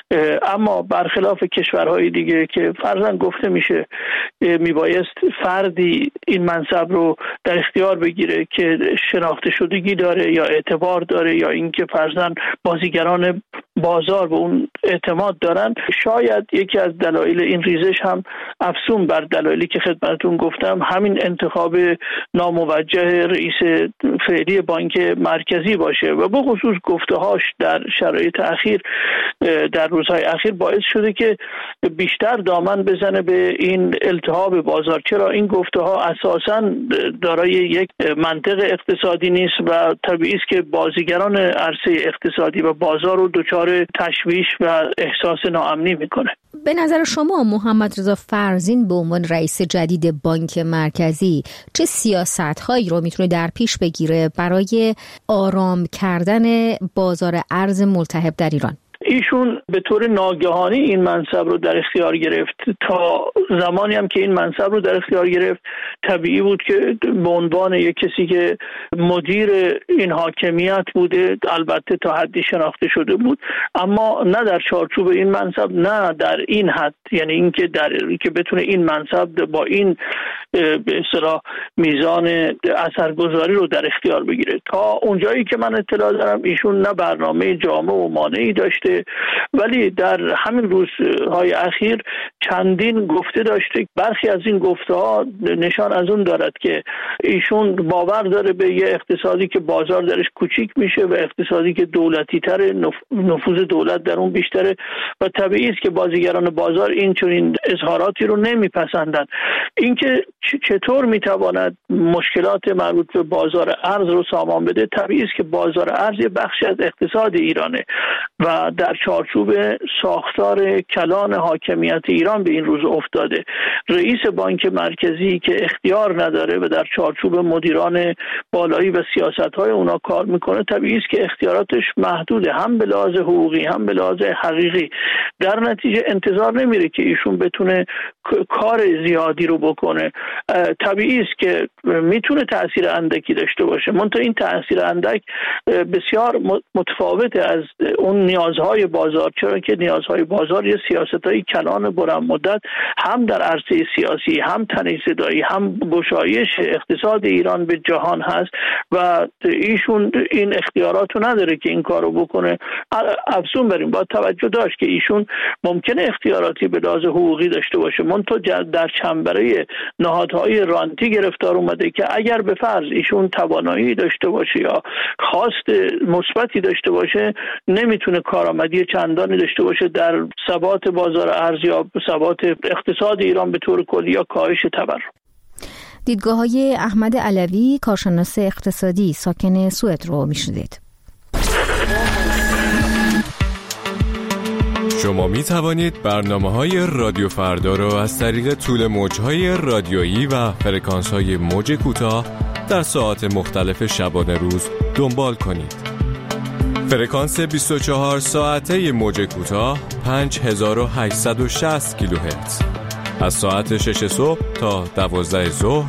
اما برخلاف کشورهای دیگه که فرضاً گفته میشه میبایست فردی این منصب رو در اختیار بگیره که شناخته شدگی داره یا اعتبار داره یا اینکه فرضاً بازیگران بازار به اون اعتماد دارن، شاید یکی از دلایل این ریزش هم افزون بر دلایلی که خدمتتون گفتم همین انتخاب ناموجه رئیس فعلی بانک مرکزی باشه و به خصوص گفته‌هاش در شرایط اخیر در روزهای اخیر باعث شده که بیشتر دامن بزنه به این التهاب بازار. چرا این گفته‌ها اساساً دارای یک منطق اقتصادی نیست و طبیعی است که بازیگران عرصه اقتصادی و بازار رو دچار تشویش و احساس ناامنی میکنه. به نظر شما محمد رضا فرزین به عنوان رئیس جدید بانک مرکزی چه سیاست‌هایی رو میتونه در پیش بگیره برای آرام کردن بازار ارز ملتهب در ایران؟ ایشون به طور ناگهانی این منصب رو در اختیار گرفت. تا زمانی هم که این منصب رو در اختیار گرفت طبیعی بود که به عنوان یک کسی که مدیر این حاکمیت بوده، البته تا حدی شناخته شده بود، اما نه در چارچوب این منصب، نه در این حد، یعنی اینکه که بتونه این منصب با این به اصطلاح میزان اثرگذاری رو در اختیار بگیره. تا اونجایی که من اطلاع دارم ایشون نه برنامه جامع و مانعی داشته، ولی در همین روزهای اخیر چندین گفته داشته. برخی از این گفته ها نشان از اون دارد که ایشون باور داره به یه اقتصادی که بازار درش کوچیک میشه و اقتصادی که دولتی تره، نفوذ دولت در اون بیشتره و طبیعی است که بازیگران بازار این چنین اظهاراتی رو نمیپسندن. اینکه چطور میتواند مشکلات مربوط به بازار ارز رو سامان بده، طبیعی است که بازار ارز یه بخشی از اقتصاد ایرانه و در چارچوب ساختار کلان حاکمیت ایران به این روز افتاده. رئیس بانک مرکزی که اختیار نداره و در چارچوب مدیران بالایی و سیاست‌های اونا کار میکنه، طبیعی است که اختیاراتش محدوده، هم به لحاظ حقوقی هم به لحاظ حقیقی. در نتیجه انتظار نمیره که ایشون بتونه کار زیادی رو بکنه. طبیعی است که میتونه تأثیر اندکی داشته باشه، منتها این تأثیر اندک بسیار متفاوته از اون نیازهای بازار، چرا که نیازهای بازار یه سیاست‌های کلان بلند مدت هم در عرصه سیاسی، هم تنی‌زدایی، هم گشایش اقتصاد ایران به جهان هست و ایشون این اختیارات رو نداره که این کارو بکنه. افزون بریم با توجه داشت که ایشون ممکنه اختیاراتی به لحاظ حقوقی داشته باشه، منتها در چنبره نهادهای رانتی گرفتار اومده که اگر به فرض ایشون توانایی داشته باشه یا خواست مثبتی داشته باشه، نمیتونه کارآمدی چندانی داشته باشه در ثبات بازار ارز یا ثبات اقتصاد ایران به طور کلی یا کاهش تورم. دیدگاه‌های احمد علوی، کارشناس اقتصادی ساکن سوئد رو میشنوید. شما می توانید برنامه‌های رادیو فردا را از طریق طول موج‌های رادیویی و فرکانس‌های موج کوتاه در ساعات مختلف شبانه روز دنبال کنید. فرکانس 24 ساعته موج کوتاه 5860 کیلوهرتز. از ساعت 6 صبح تا 12 ظهر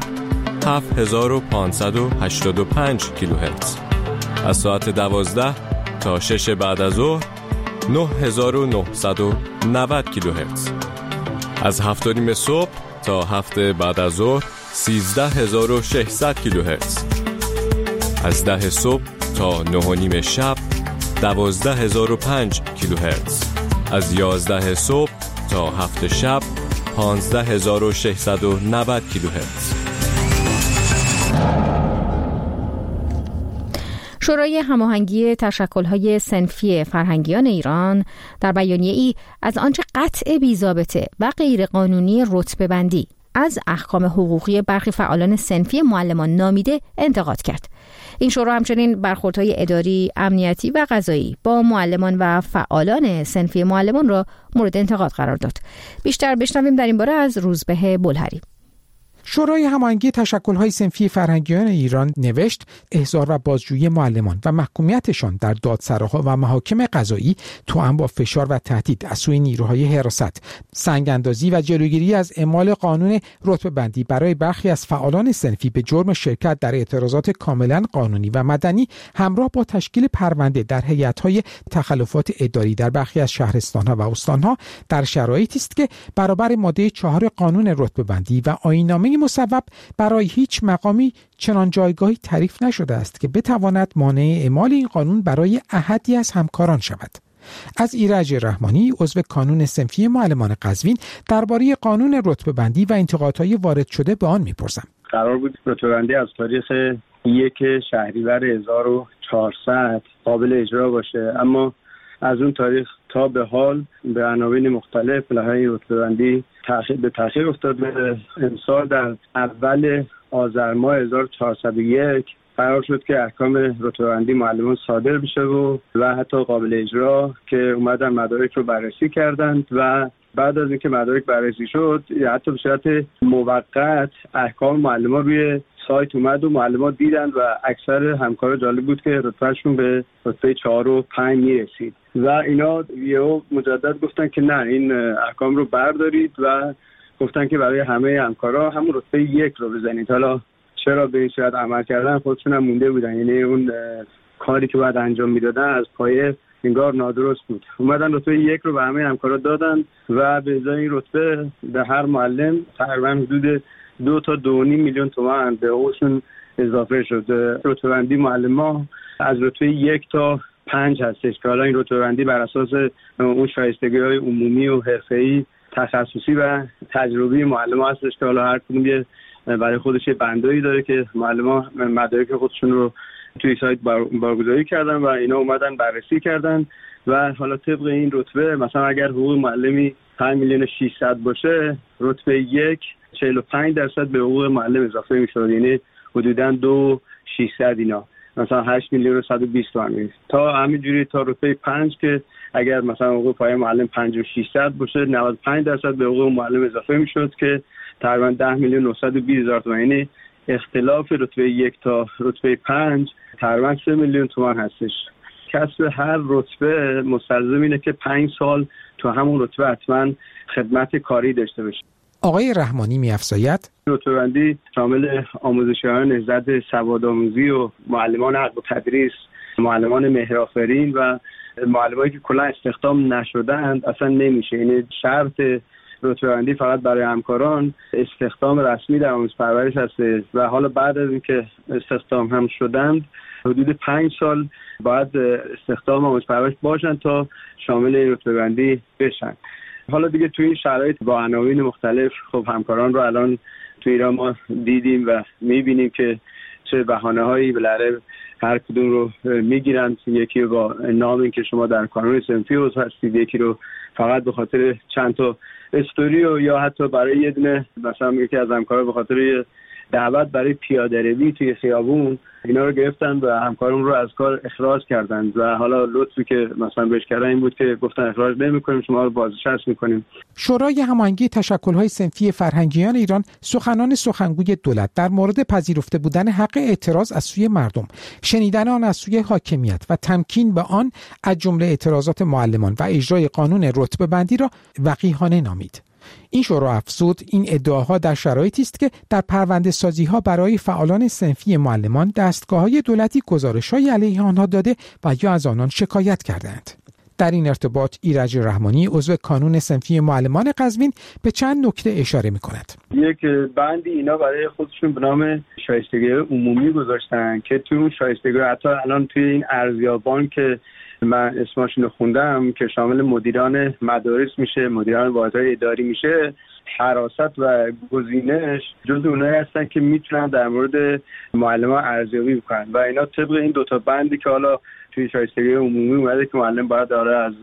7585 کیلوهرتز. از ساعت 12 تا 6 بعد از ظهر 9990 کیلوهرتز. از 7:30 صبح تا 7 بعد از ظهر 13600 کیلوهرتز. از 10 صبح تا 9:30 شب 12005 کیلوهرتز. از 11 صبح تا 7 شب 15690 کیلوهرتز. شورای هماهنگی تشکل‌های صنفی فرهنگیان ایران در بیانیه‌ای از آنچه قطع بی‌ضابطه و غیرقانونی رتبه‌بندی از احکام حقوقی برخی فعالان صنفی معلمان نامیده انتقاد کرد. این شورا همچنین برخوردهای اداری، امنیتی و قضایی با معلمان و فعالان صنفی معلمان را مورد انتقاد قرار داد. بیشتر بشنویم در این باره از روزبه بلهری. شورای هماهنگی تشکل‌های صنفی فرهنگیان ایران نوشت احضار و بازجویی معلمان و محکومیتشان در دادسراها و محاکم قضایی توأم با فشار و تهدید از سوی نیروهای حراست، سنگ‌اندازی و جلوگیری از اعمال قانون رتبه‌بندی برای برخی از فعالان صنفی به جرم شرکت در اعتراضات کاملا قانونی و مدنی همراه با تشکیل پرونده در هیئت‌های تخلفات اداری در برخی از شهرستان‌ها و استان‌ها در شرایطی است که برابر ماده 4 قانون رتبه‌بندی و آیین‌نامه مصوب برای هیچ مقامی چنان جایگاهی تعریف نشده است که بتواند مانع اعمال این قانون برای احدی از همکاران شود. از ایرج رحمانی، عضو کانون صنفی معلمان قزوین، درباره قانون رتبه‌بندی و انتقادهای وارد شده به آن می‌پرسم. قرار بود رتبه‌بندی از تاریخ 1 شهریور 1400 قابل اجرا باشه، اما از اون تاریخ تا به حال به عناوین مختلف لایحه رتبه‌بندی به تأخیر افتاده. امسال در اول آذر ماه 1401 قرار شد که احکام رتبه‌بندی معلمان صادر بشه و حتی قابل اجرا که اومدن مدارک رو بررسی کردند و بعد از اینکه مدارک بررسی شد حتی به صورت موقت احکام معلمان روی سایت اومد و معلمان دیدن و اکثر همکارا جالب بود که رتبهشون به رتبه 4 و 5 میرسید و اینا یهو مجدد گفتن که نه این احکام رو بردارید و گفتن که برای همه همکارا همون رتبه 1 رو بزنید. حالا چرا به این صورت عمل کردن خودشون هم مونده بودن، یعنی اون کاری که باید انجام میدادن از پایه انگار نادرست بود. اومدن رتبه 1 رو به همه همکارا دادن و به ازای این رتبه به هر معلم تقریبا حدود 2 تا 2.5 میلیون تومان به حقوقشون اضافه شد. رتبه بندی معلم‌ها از رتبه 1 تا 5 هستش که حالا این رتبه بندی بر اساس اون شایستگی‌های عمومی و حرفه‌ای، تخصصی و تجربی معلم‌ها هستش که حالا هر کدوم یه برای خودش یه بندایی داره که معلم‌ها مدارک خودشون رو توی سایت بارگذاری کردن و اینا اومدن بررسی کردن و حالا طبق این رتبه مثلا اگر حقوق معلمی 5 میلیون 600 باشه، رتبه 1 45% به حقوق معلم اضافه میشه، یعنی حدوداً 2,600 اینا مثلا 8 میلیون و 120 تومان تا همینجوری تا رتبه 5 که اگر مثلا حقوق پایه معلم 5,600 باشه 95% به حقوق معلم اضافه میشد که تقریبا 10 میلیون 920 هزار تومان، یعنی اختلاف رتبه 1 تا رتبه 5 تقریبا 3 میلیون تومان هستش. کسب هر رتبه مستلزم اینه که 5 سال تو همون رتبه حتما خدمت کاری داشته باشه. آقای رحمانی می‌افزاید رتبه بندی شامل آموزشیاران نهضت سوادآموزی و معلمان حق و تدریس، معلمان مهرآفرین و معلمانی که کلا استخدام نشدند اصلا نمیشه. یعنی شرط رتبه بندی فقط برای همکاران استخدام رسمی در آموزش پرورش هست و حالا بعد از اینکه استخدام هم شدند حدود 5 سال باید استخدام آموزش پرورش باشن تا شامل این رتبه بندی بشن. حالا دیگه توی این شرایط با عناوین مختلف خب همکاران رو الان تو ایران ما دیدیم و میبینیم که چه بهانه‌هایی بالاخره هر کدوم رو میگیرن. یکی رو با نام این که شما در کانون صنفی عضو هستید، یکی رو فقط به خاطر چند تا استوری و یا حتی برای یه دونه مثلا یکی از همکارا به خاطر دعوت برای پیاده روی توی خیابون اینا رو گرفتن و همکارون رو از کار اخراج کردن و حالا لطفی که مثلا بهش کردن این بود که گفتن اخراج نمی‌کنیم، شما رو بازنشست می‌کنیم. شورای هماهنگی تشکل‌های صنفی فرهنگیان ایران سخنان سخنگوی دولت در مورد پذیرفته بودن حق اعتراض از سوی مردم، شنیدن آن از سوی حاکمیت و تمکین به آن از جمله اعتراضات معلمان و اجرای قانون رتبه بندی را وقیحانه نامید. این شورا افزود این ادعاها در شرایطی است که در پرونده سازی ها برای فعالان صنفی معلمان دستگاه‌های دولتی گزارش‌های علیه آنها داده و یا از آنان شکایت کردند. در این ارتباط ایرج رحمانی عضو کانون صنفی معلمان قزوین به چند نکته اشاره می‌کند. یک بندی اینا برای خودشون به نام شایستگی عمومی گذاشتن که توی اون شایستگی حتی الان توی این ارزیابان که من اسمشون رو خوندم که شامل مدیران مدارس میشه، مدیران واحدهای اداری میشه، حراست و گزینش جزو اونایی هستن که میتونن در مورد معلمان ارزیابی بکنن و اینا طبق این دوتا بندی که حالا توی شایستگی عمومی اومده که معلم باید داره از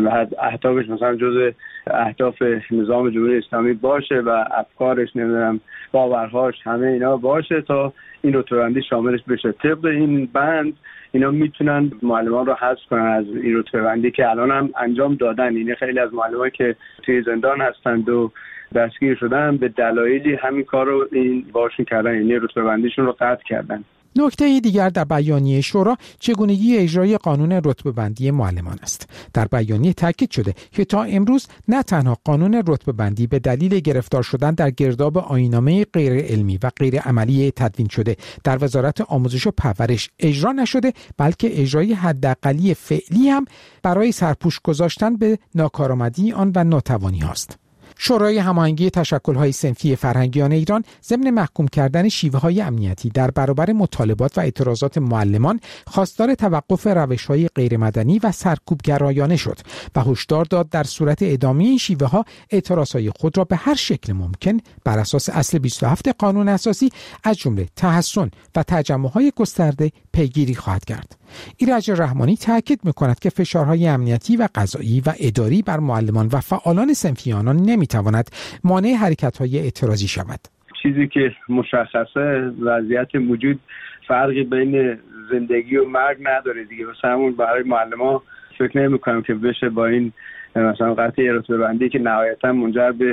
اهدافش مثلا جزء اهداف نظام جمهوری اسلامی باشه و افکارش نمیدونم باورهاش همه اینا باشه تا این رتبه بندی شاملش بشه. طبق این بند اینا میتونن معلمان رو حذف کنن از این رتبه بندی که الان هم انجام دادن. یعنی خیلی از معلمان که توی زندان هستند و دستگیر شدن به دلایلی همین کار رو این باشون کردن، یعنی رتبه بندیشون رو قطع کردن. نکته دیگر در بیانیه شورا چگونگی اجرای قانون رتبه بندی معلمان است. در بیانیه تاکید شده که تا امروز نه تنها قانون رتبه بندی به دلیل گرفتار شدن در گرداب آیین‌نامه غیر علمی و غیر عملی تدوین شده در وزارت آموزش و پرورش اجرا نشده، بلکه اجرای حداقلی فعلی هم برای سرپوش گذاشتن به ناکارآمدی آن و ناتوانی هاست. شورای هماهنگی تشکل‌های صنفی فرهنگیان ایران ضمن محکوم کردن شیوه‌های امنیتی در برابر مطالبات و اعتراضات معلمان خواستار توقف روش‌های غیرمدنی و سرکوبگرایانه شد و هشدار داد در صورت ادامه این شیوه‌ها اعتراضهای خود را به هر شکل ممکن بر اساس اصل 27 قانون اساسی از جمله تحصن و تجمع‌های گسترده پیگیری خواهد کرد. ایرج رحمانی تاکید می‌کند که فشارهای امنیتی و قضایی و اداری بر معلمان و فعالان صنفی آنان نمی‌تواند مانع حرکت‌های اعتراضی شود. چیزی که مشخصه وضعیت موجود فرقی بین زندگی و مرگ نداره دیگه. مثلا همون برای معلمان فکر نمی‌کنم که بشه با این مثلا قطعی رتبه بندی که نهایتاً منجر به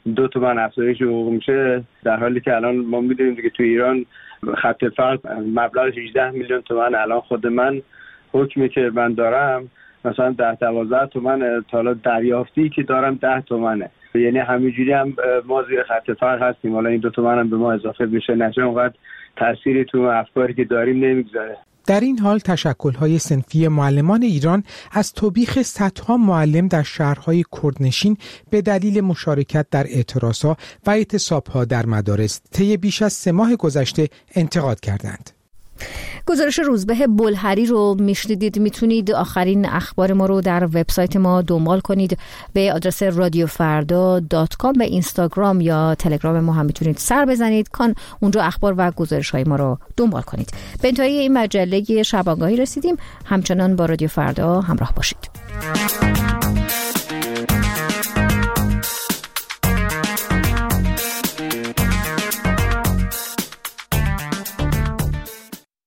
2 تومن افزایش حقوق میشه، در حالی که الان ما میدونیم دیگه تو ایران خط فقر مبلغ 18 میلیون تومان. الان خود من حکمی که من دارم مثلا 10-12 تومن، تا حالا دریافتی که دارم 10 تومنه. یعنی همینجوری هم ما زیر خط فقر هستیم. حالا این 2 تومن هم به ما اضافه میشه، نشه اونقدر تأثیری تو افکاری که داریم نمیگذاره. در این حال تشکل‌های صنفی معلمان ایران از توبیخ صدها معلم در شهرهای کردنشین به دلیل مشارکت در اعتراضها و اعتصابها در مدارس طی بیش از 3 ماه گذشته انتقاد کردند. گزارش روزبه بلحری رو میشنیدید. میتونید آخرین اخبار ما رو در وبسایت ما دنبال کنید به آدرس radiofrda.com. به اینستاگرام یا تلگرام ما هم میتونید سر بزنید، اونجا اخبار و گزارش های ما رو دنبال کنید. به انتهای این مجله شبانگاهی رسیدیم. همچنان با رادیو فردا همراه باشید.